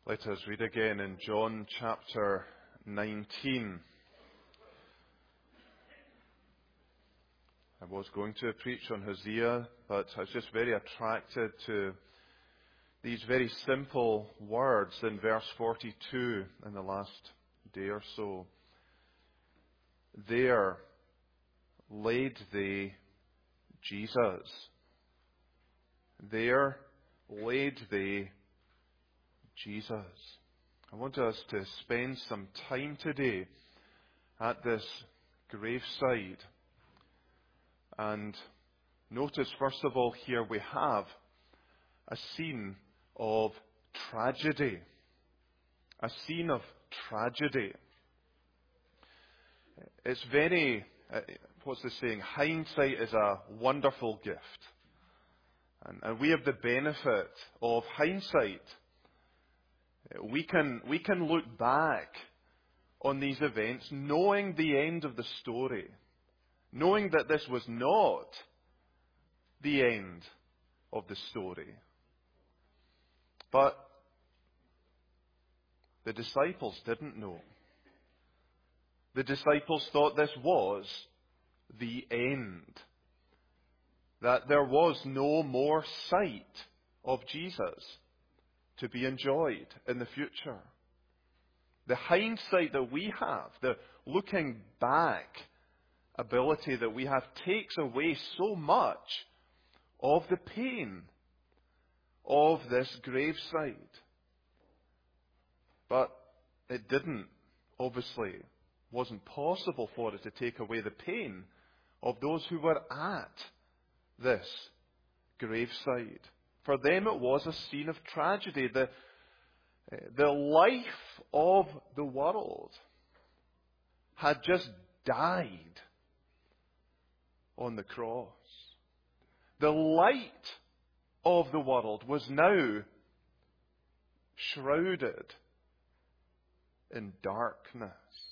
Let us read again in John chapter 19. I was going to preach on Hosea, but I was just very attracted to these very simple words in verse 42 in the last day or so. There laid they Jesus. There laid they Jesus. I want us to spend some time today at this graveside. And notice, first of all, here we have a scene of tragedy. A scene of tragedy. It's very, what's the saying? Hindsight is a wonderful gift. And we have the benefit of hindsight. We can look back on these events knowing the end of the story. Knowing that this was not the end of the story. But the disciples didn't know. The disciples thought this was the end. That there was no more sight of Jesus to be enjoyed in the future. The hindsight that we have, the looking back ability that we have, takes away so much of the pain of this graveside. But it didn't, obviously, wasn't possible for it to take away the pain of those who were at this graveside. For them it was a scene of tragedy. The life of the world had just died on the cross. The light of the world was now shrouded in darkness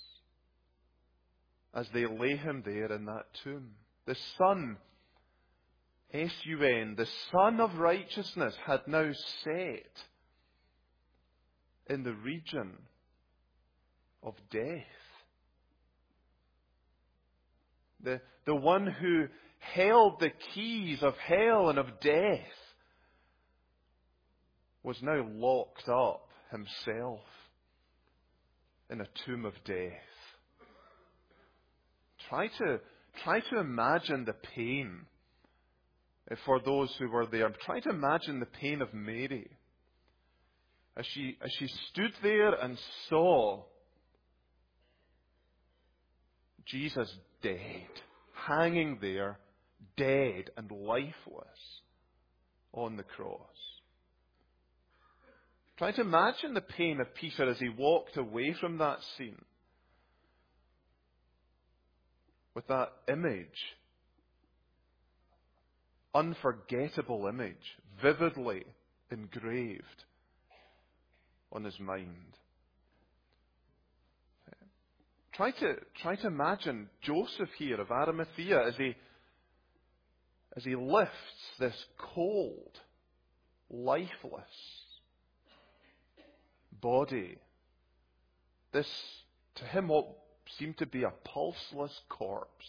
as they lay him there in that tomb. The Son, S-U-N, the Son of Righteousness, had now set in the region of death. The one who held the keys of hell and of death was now locked up himself in a tomb of death. Try to imagine the pain for those who were there. Try to imagine the pain of Mary as she stood there and saw Jesus dead, hanging there, dead and lifeless on the cross. Try to imagine the pain of Peter as he walked away from that scene with that image, unforgettable image, vividly engraved on his mind. Try to imagine Joseph here of Arimathea as he lifts this cold, lifeless body. This, to him, what seemed to be a pulseless corpse.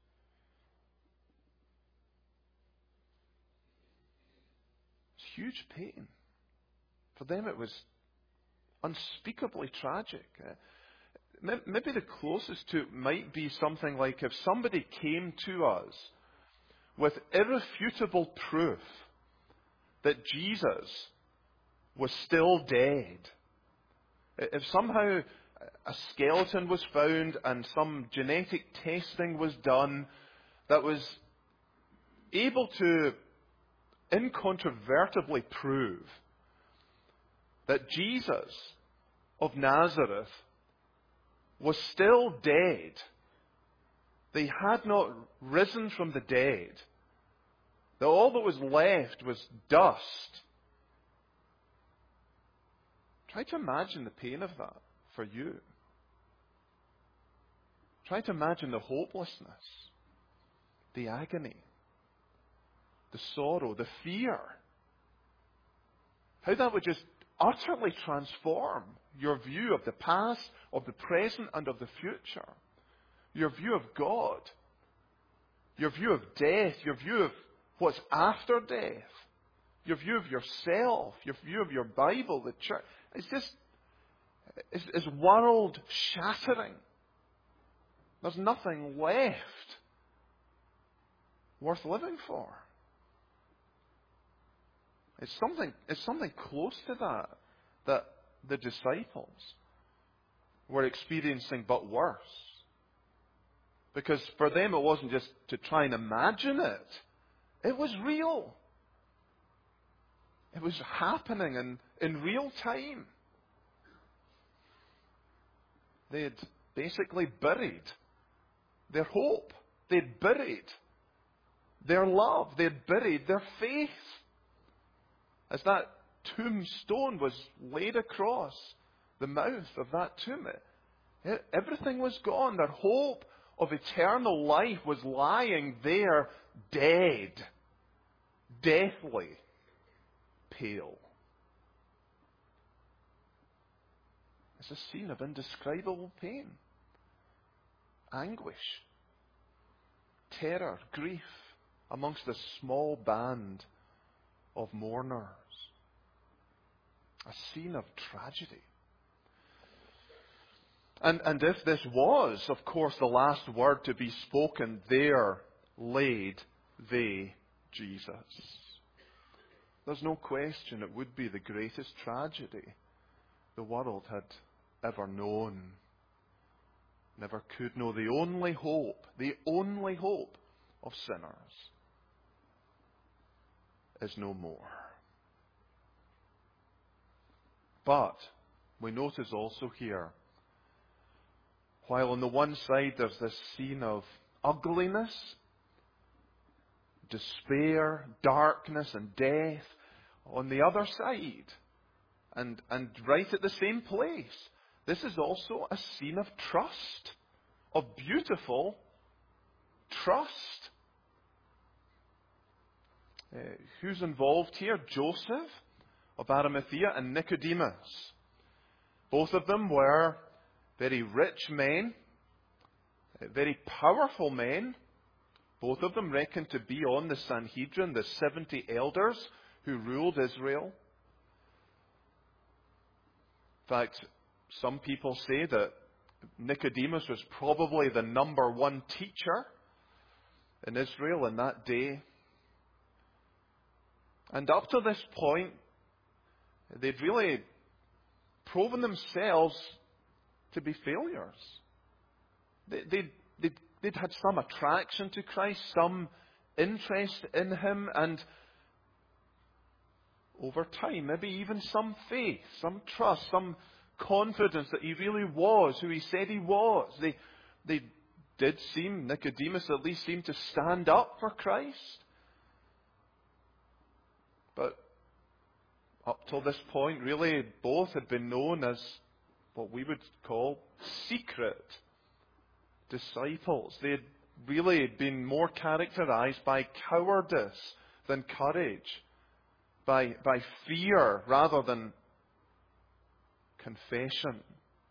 It's huge pain. For them it was unspeakably tragic. Maybe the closest to it might be something like if somebody came to us with irrefutable proof that Jesus was still dead. If somehow a skeleton was found and some genetic testing was done that was able to incontrovertibly prove that Jesus of Nazareth was still dead. They had not risen from the dead. That all that was left was dust. Try to imagine the pain of that for you. Try to imagine the hopelessness, the agony, the sorrow, the fear. How that would just utterly transform your view of the past, of the present, and of the future. Your view of God. Your view of death. Your view of what's after death. Your view of yourself. Your view of your Bible, the church. It's world shattering. There's nothing left worth living for. It's something close to that the disciples were experiencing, but worse. Because for them it wasn't just to try and imagine it. It was real. It was happening in real time. They had basically buried their hope. They had buried their love. They had buried their faith. As that tombstone was laid across the mouth of that tomb, everything was gone. Their hope of eternal life was lying there, dead, deathly pale. It's a scene of indescribable pain, anguish, terror, grief amongst a small band of mourners. A scene of tragedy. And if this was, of course, the last word to be spoken, there laid they Jesus. There's no question it would be the greatest tragedy the world had ever known. Never could know. The only hope of sinners is no more. But we notice also here, while on the one side there's this scene of ugliness, despair, darkness and death, on the other side, and right at the same place, this is also a scene of trust, of beautiful trust. Who's involved here? Joseph of Arimathea and Nicodemus. Both of them were very rich men, very powerful men. Both of them reckoned to be on the Sanhedrin, the 70 elders who ruled Israel. In fact, some people say that Nicodemus was probably the number one teacher in Israel in that day. And up to this point, they'd really proven themselves to be failures. They'd had some attraction to Christ, some interest in Him, and over time, maybe even some faith, some trust, some confidence that He really was who He said He was. They did seem, Nicodemus at least seemed to stand up for Christ. But up till this point, really, both had been known as what we would call secret disciples. They had really been more characterized by cowardice than courage, by fear rather than confession.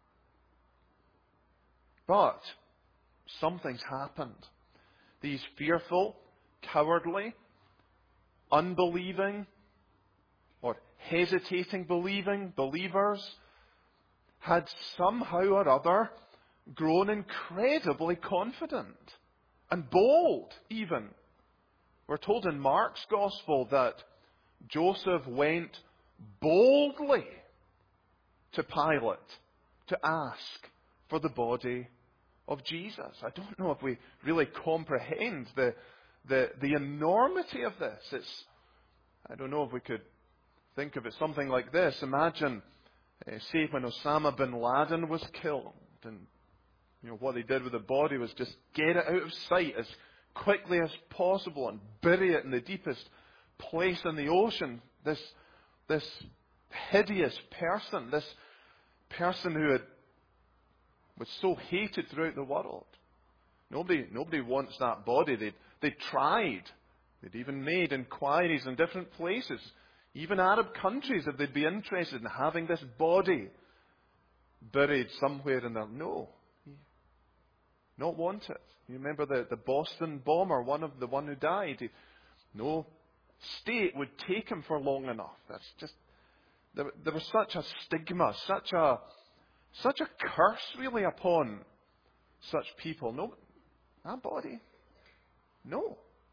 But something's happened. These fearful, cowardly, unbelieving, or hesitating believing believers had somehow or other grown incredibly confident and bold even. We're told in Mark's Gospel that Joseph went boldly to Pilate to ask for the body of Jesus. I don't know if we really comprehend the enormity of this. I don't know if we could think of it something like this. Imagine, say, when Osama bin Laden was killed, and what they did with the body was just get it out of sight as quickly as possible and bury it in the deepest place in the ocean. This hideous person, this person who was so hated throughout the world. Nobody wants that body. They tried. They'd even made inquiries in different places. Even Arab countries, if they'd be interested in having this body buried somewhere in there, no. Not want it. You remember the Boston bomber, the one who died. No state would take him for long enough. That's just, there was such a stigma, such a curse really upon such people. No, that body, no.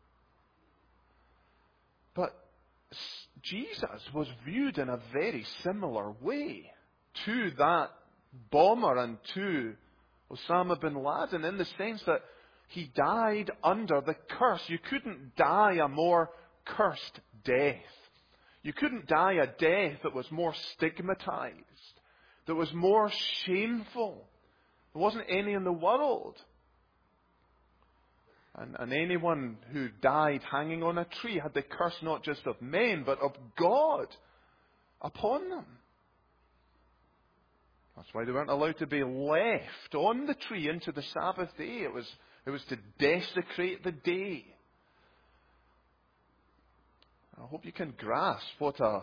But Jesus was viewed in a very similar way to that bomber and to Osama bin Laden, in the sense that he died under the curse. You couldn't die a more cursed death. You couldn't die a death that was more stigmatized, that was more shameful. There wasn't any in the world. And anyone who died hanging on a tree had the curse not just of men, but of God upon them. That's why they weren't allowed to be left on the tree into the Sabbath day. It was to desecrate the day. I hope you can grasp how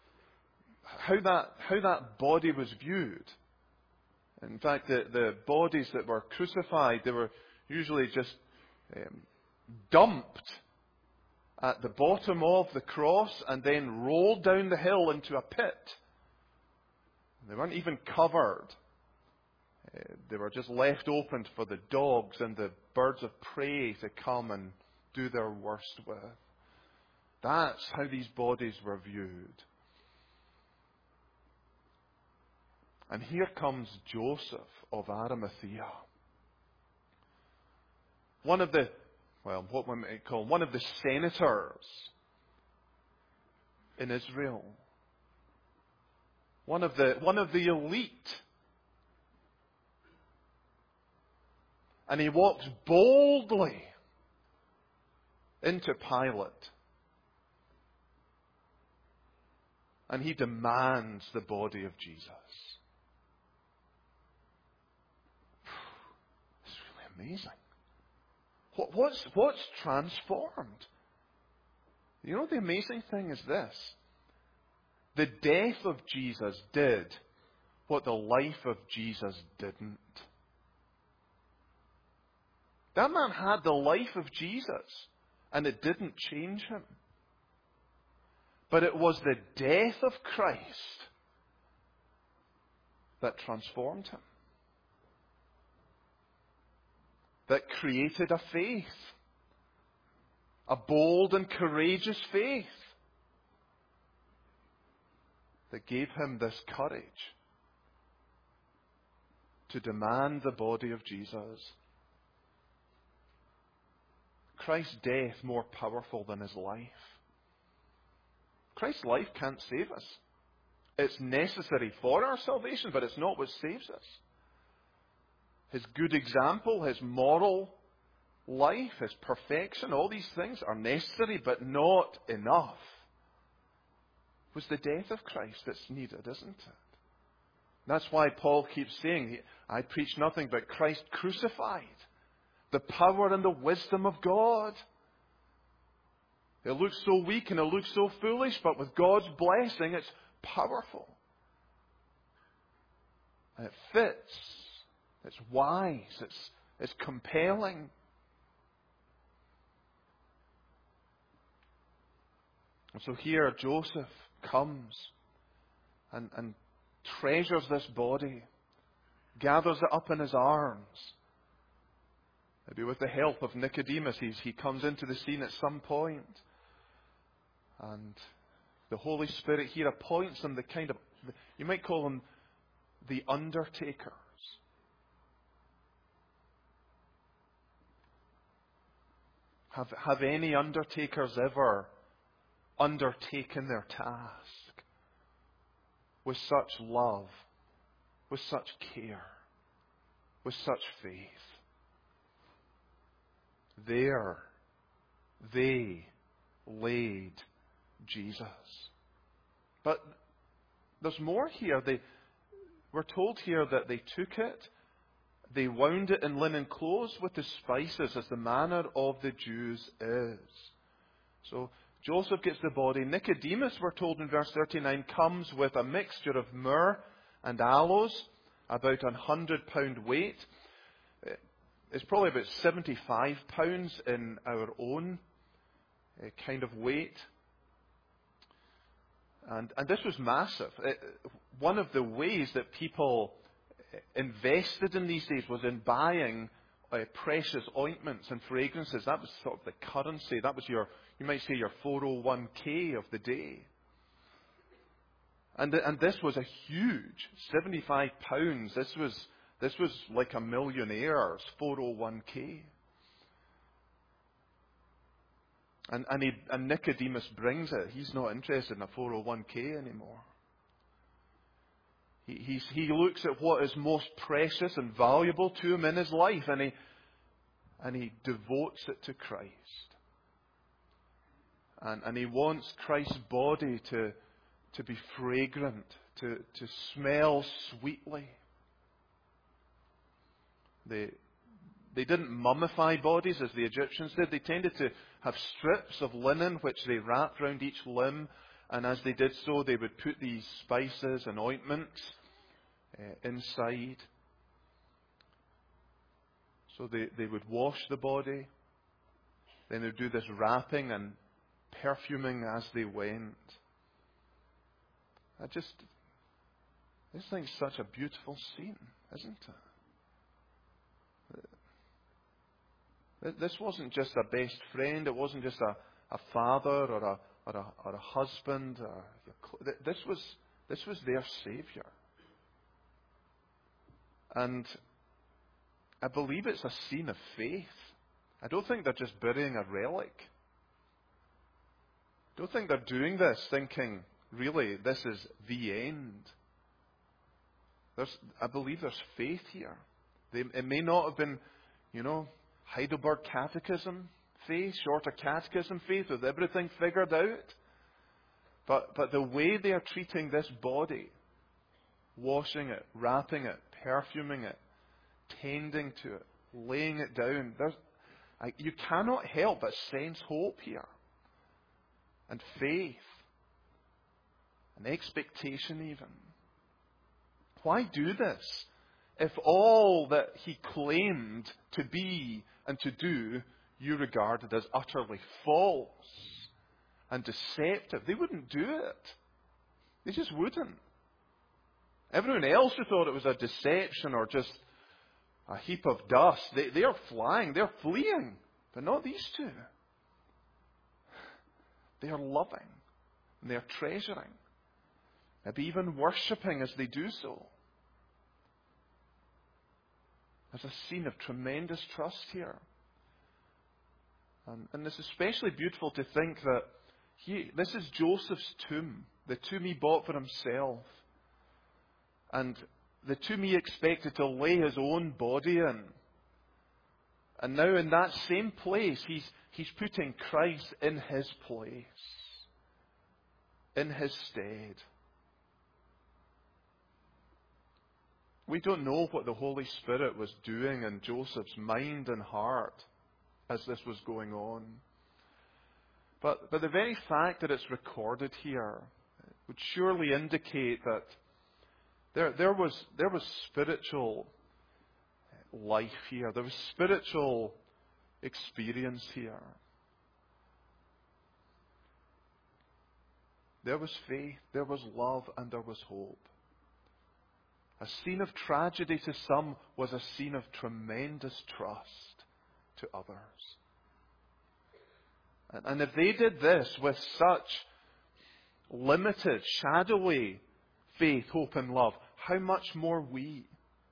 that body was viewed. In fact, the bodies that were crucified, they were usually just dumped at the bottom of the cross and then rolled down the hill into a pit. They weren't even covered. They were just left open for the dogs and the birds of prey to come and do their worst with. That's how these bodies were viewed. And here comes Joseph of Arimathea. One of the senators in Israel. One of the elite. And he walks boldly into Pilate. And he demands the body of Jesus. It's really amazing. What's transformed? You know, the amazing thing is this. The death of Jesus did what the life of Jesus didn't. That man had the life of Jesus, and it didn't change him. But it was the death of Christ that transformed him. That created a faith. A bold and courageous faith. That gave him this courage to demand the body of Jesus. Christ's death more powerful than his life. Christ's life can't save us. It's necessary for our salvation, but it's not what saves us. His good example, his moral life, his perfection, all these things are necessary, but not enough. It was the death of Christ that's needed, isn't it? That's why Paul keeps saying, I preach nothing but Christ crucified. The power and the wisdom of God. It looks so weak and it looks so foolish, but with God's blessing, it's powerful. And it fits. It's wise. It's compelling. And so here Joseph comes and treasures this body, gathers it up in his arms. Maybe with the help of Nicodemus, he comes into the scene at some point. And the Holy Spirit here appoints them the kind of, you might call them the undertakers. Have any undertakers ever undertaken their task with such love, with such care, with such faith? There, they laid Jesus. But there's more here. We're told here that they took it, they wound it in linen clothes with the spices, as the manner of the Jews is. So Joseph gets the body. Nicodemus, we're told in verse 39, comes with a mixture of myrrh and aloes, about 100-pound weight. It's probably about 75 pounds in our own kind of weight. And this was massive. One of the ways that people invested in these days was in buying precious ointments and fragrances. That was sort of the currency. That was you might say, your 401k of the day. And this was a huge, 75 pounds. This was like a millionaire's 401k. And Nicodemus brings it. He's not interested in a 401k anymore. He looks at what is most precious and valuable to him in his life, and he devotes it to Christ. And he wants Christ's body to be fragrant, to smell sweetly. They didn't mummify bodies as the Egyptians did. They tended to have strips of linen which they wrapped around each limb, and as they did so, they would put these spices and ointments inside. So they would wash the body, then they would do this wrapping and perfuming as they went. This thing's such a beautiful scene, isn't it? This wasn't just a best friend. It wasn't just a father or a husband. This was their Savior. And I believe it's a scene of faith. I don't think they're just burying a relic. I don't think they're doing this thinking, really, this is the end. I believe there's faith here. It may not have been, Heidelberg Catechism faith, shorter catechism faith with everything figured out. But the way they are treating this body, washing it, wrapping it, perfuming it, tending to it, laying it down, you cannot help but sense hope here. And faith. And expectation even. Why do this? If all that he claimed to be and to do, you regarded as utterly false and deceptive, they wouldn't do it. They just wouldn't. Everyone else who thought it was a deception or just a heap of dust, they are flying, they're fleeing. But not these two. They are loving and they are treasuring. Maybe even worshipping as they do so. There's a scene of tremendous trust here. And it's especially beautiful to think that this is Joseph's tomb, the tomb he bought for himself. And the tomb he expected to lay his own body in. And now in that same place, he's putting Christ in his place, in his stead. We don't know what the Holy Spirit was doing in Joseph's mind and heart as this was going on. But the very fact that it's recorded here would surely indicate that there was spiritual life here. There was spiritual experience here. There was faith, there was love, and there was hope. A scene of tragedy to some was a scene of tremendous trust to others. And if they did this with such limited, shadowy faith, hope, and love, how much more we,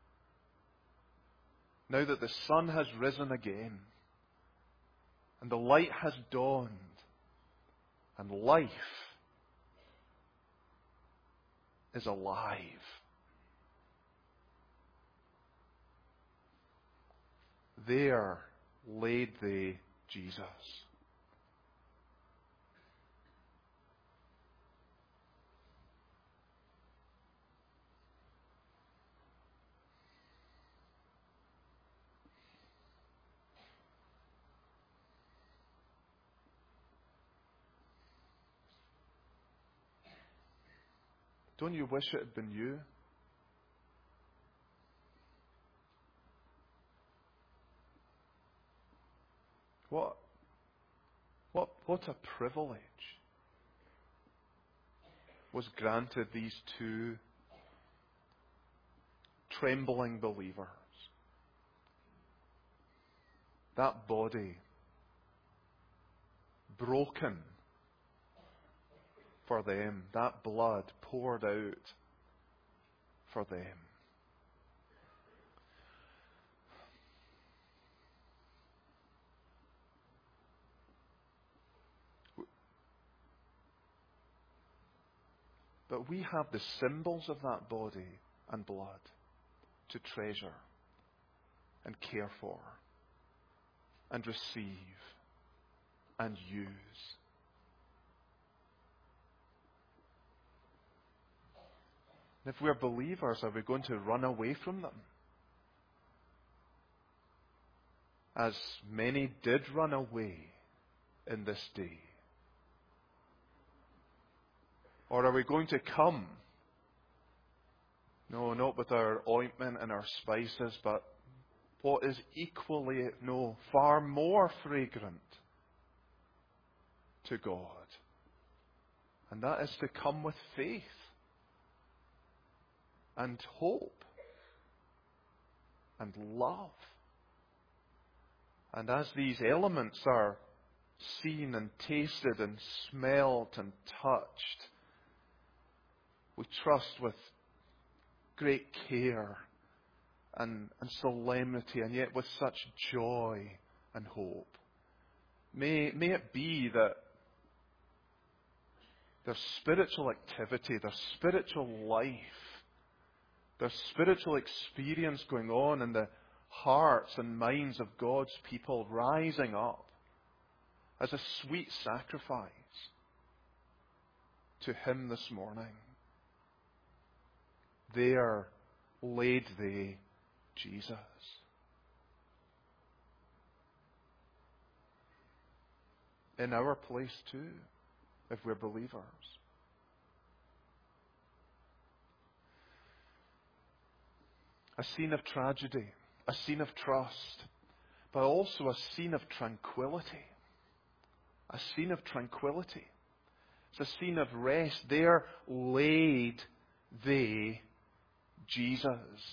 now that the sun has risen again, and the light has dawned, and life is alive. There laid they Jesus. Don't you wish it had been you? What a privilege was granted these two trembling believers. That body broken for them, that blood poured out for them. But we have the symbols of that body and blood to treasure and care for and receive and use. And if we're believers, are we going to run away from them? As many did run away in this day. Or are we going to come? No, not with our ointment and our spices, but what is equally, no, far more fragrant to God. And that is to come with faith and hope and love. And as these elements are seen and tasted and smelt and touched, we trust with great care and solemnity, and yet with such joy and hope. May it be that there's spiritual activity, there's spiritual life, there's spiritual experience going on in the hearts and minds of God's people, rising up as a sweet sacrifice to Him this morning. There laid they Jesus. In our place too, if we're believers. A scene of tragedy, a scene of trust, but also a scene of tranquility. A scene of tranquility. It's a scene of rest. There laid they Jesus.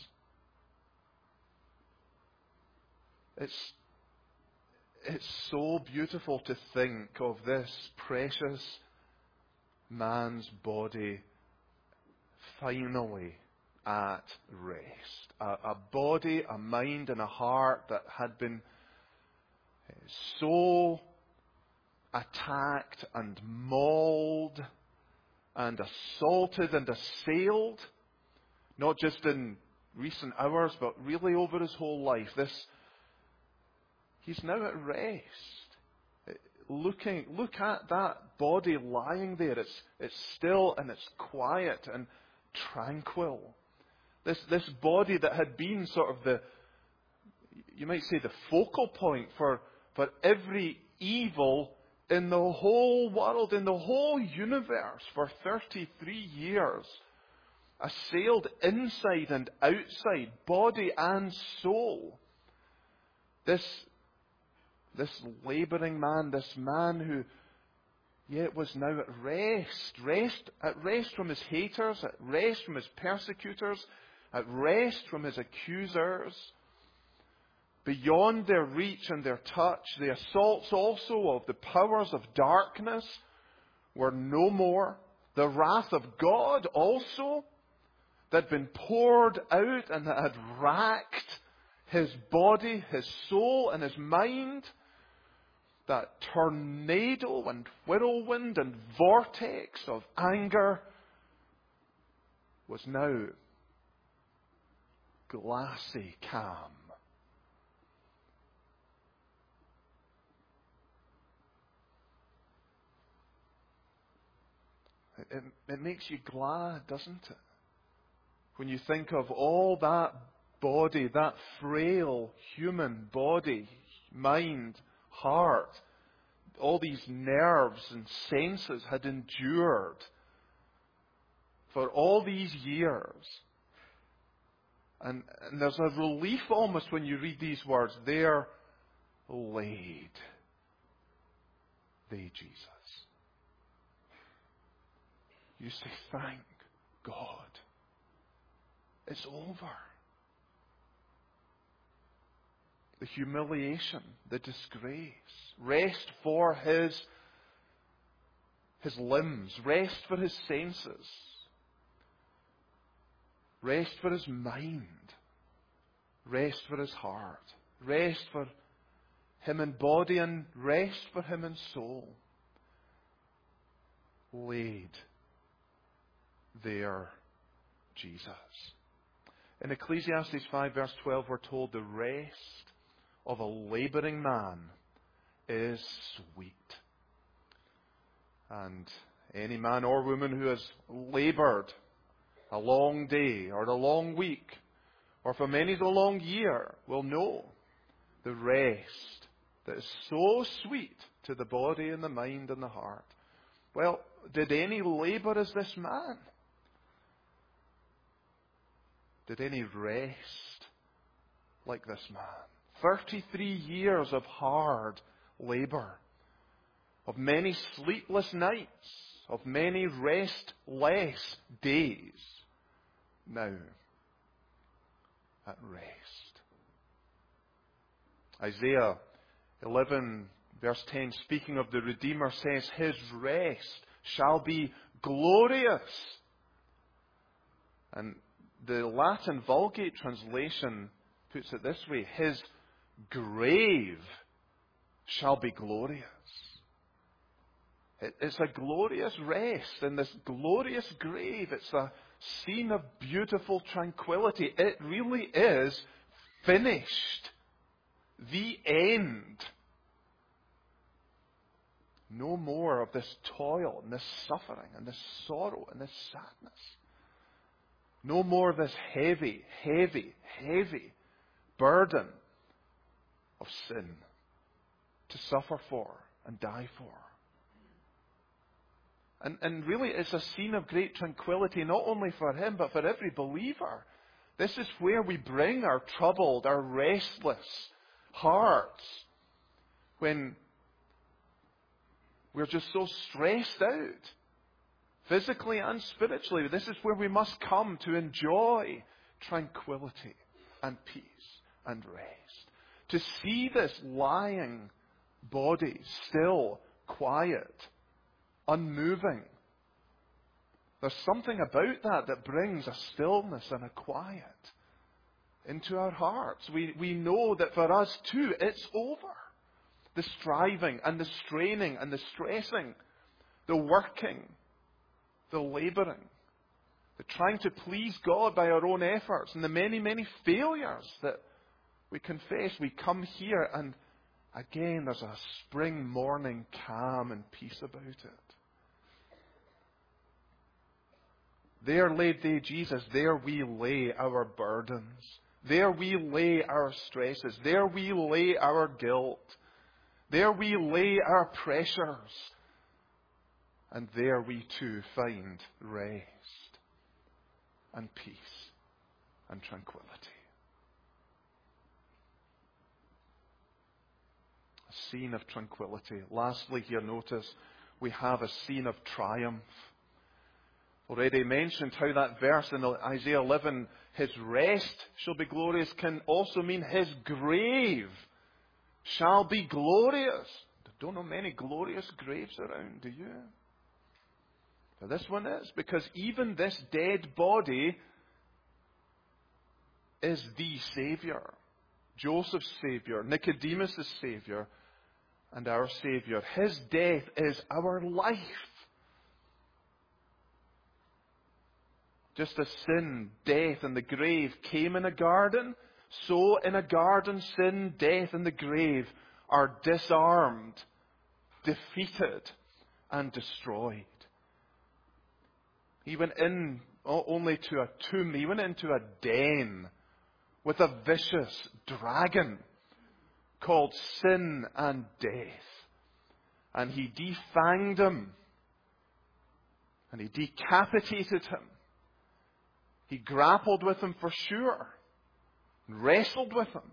It's so beautiful to think of this precious man's body finally at rest. A body, a mind and a heart that had been so attacked and mauled and assaulted and assailed, not just in recent hours, but really over his whole life. He's now at rest. Look at that body lying there. It's still and it's quiet and tranquil. This body that had been sort of you might say the focal point for every evil in the whole world, in the whole universe for 33 years. Assailed inside and outside, body and soul. This labouring man, this man who yet was now at rest from his haters, at rest from his persecutors, at rest from his accusers. Beyond their reach and their touch, the assaults also of the powers of darkness were no more. The wrath of God also that had been poured out and that had racked his body, his soul and his mind. That tornado and whirlwind and vortex of anger was now glassy calm. It makes you glad, doesn't it? When you think of all that body, that frail human body, mind, heart, all these nerves and senses had endured for all these years. And there's a relief almost when you read these words. There laid they Jesus. You say, thank God. It's over. The humiliation, the disgrace. Rest for his limbs. Rest for his senses. Rest for his mind. Rest for his heart. Rest for him in body and rest for him in soul. Laid there Jesus. In Ecclesiastes 5 verse 12 we're told the rest of a labouring man is sweet. And any man or woman who has laboured a long day or a long week, or for many a long year, will know the rest that is so sweet to the body and the mind and the heart. Well, did any labour as this man? Did any rest like this man? 33 years of hard labour, of many sleepless nights, of many restless days. Now, at rest. Isaiah 11 verse 10, speaking of the Redeemer, says, his rest shall be glorious. And the Latin Vulgate translation puts it this way, his grave shall be glorious. It's a glorious rest in this glorious grave. It's a scene of beautiful tranquility. It really is finished. The end. No more of this toil and this suffering and this sorrow and this sadness. No more of this heavy, heavy, heavy burden of sin to suffer for and die for. And really it's a scene of great tranquility, not only for him, but for every believer. This is where we bring our troubled, our restless hearts when we're just so stressed out, physically and spiritually. This is where we must come to enjoy tranquility and peace and rest. To see this lying body still, quiet, unmoving. There's something about that brings a stillness and a quiet into our hearts. We know that for us too, it's over. The striving and the straining and the stressing, the working, the labouring, the trying to please God by our own efforts, and the many, many failures that we confess. We come here and again there's a spring morning calm and peace about it. There laid they Jesus, there we lay our burdens. There we lay our stresses. There we lay our guilt. There we lay our pressures. And there we too find rest and peace and tranquility. A scene of tranquility. Lastly, here notice we have a scene of triumph. Already mentioned how that verse in Isaiah 11, his rest shall be glorious, can also mean his grave shall be glorious. I don't know many glorious graves around, do you? Now this one is, because even this dead body is the Saviour. Joseph's Saviour, Nicodemus' Saviour, and our Saviour. His death is our life. Just as sin, death, and the grave came in a garden, so in a garden, sin, death, and the grave are disarmed, defeated, and destroyed. He went in only to a tomb. He went into a den with a vicious dragon called sin and death. And he defanged him. And he decapitated him. He grappled with him for sure, wrestled with him,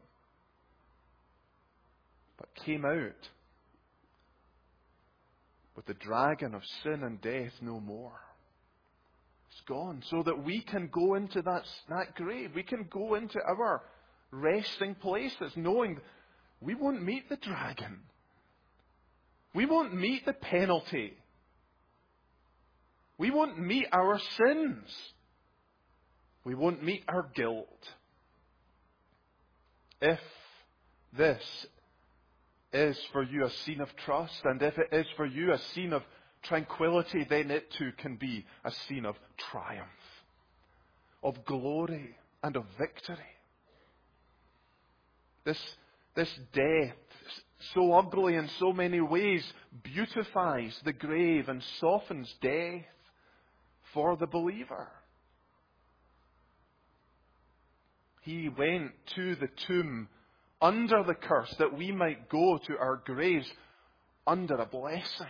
but came out with the dragon of sin and death no more. It's gone, so that we can go into that grave. We can go into our resting places, knowing we won't meet the dragon. We won't meet the penalty. We won't meet our sins. We won't meet our guilt. If this is for you a scene of trust, and if it is for you a scene of tranquility, then it too can be a scene of triumph, of glory, and of victory. This death, so ugly in so many ways, beautifies the grave and softens death for the believer. He went to the tomb under the curse that we might go to our graves under a blessing.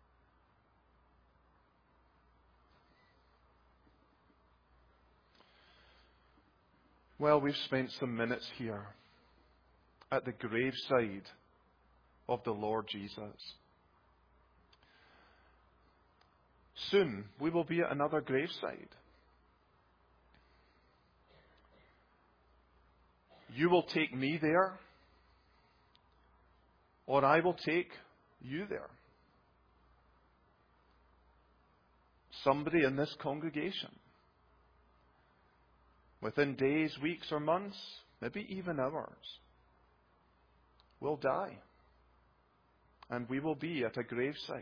Well, we've spent some minutes here at the graveside of the Lord Jesus. Soon we will be at another graveside. You will take me there, or I will take you there. Somebody in this congregation, within days, weeks, or months, maybe even hours, will die. And we will be at a graveside.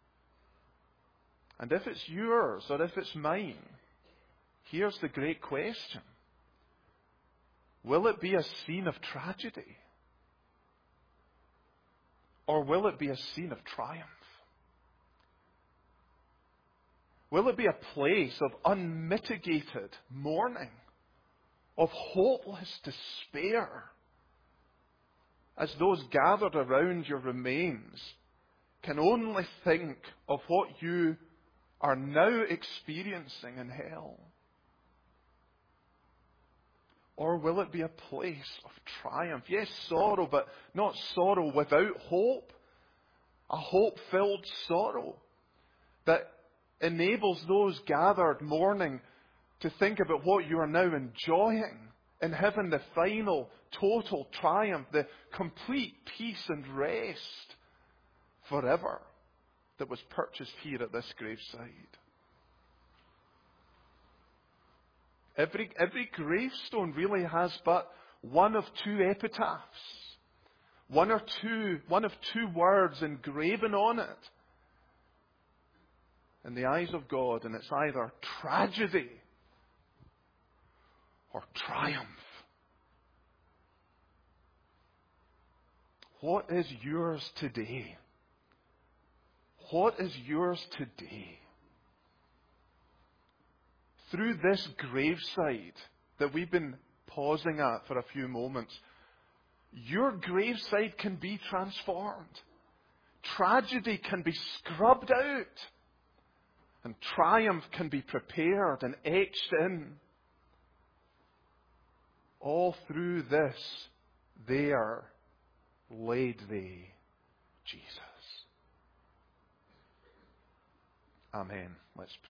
And if it's yours or if it's mine, here's the great question. Will it be a scene of tragedy? Or will it be a scene of triumph? Will it be a place of unmitigated mourning, of hopeless despair, as those gathered around your remains can only think of what you are now experiencing in hell? Or will it be a place of triumph? Yes, sorrow, but not sorrow without hope. A hope-filled sorrow that enables those gathered mourning to think about what you are now enjoying in heaven, the final, total triumph, the complete peace and rest forever that was purchased here at this graveside. Every gravestone really has but one of two epitaphs. One of two words engraven on it. In the eyes of God, and it's either tragedy or triumph. What is yours today? What is yours today? Through this graveside that we've been pausing at for a few moments, your graveside can be transformed. Tragedy can be scrubbed out. And triumph can be prepared and etched in. All through this, there laid they Jesus. Amen. Let's pray.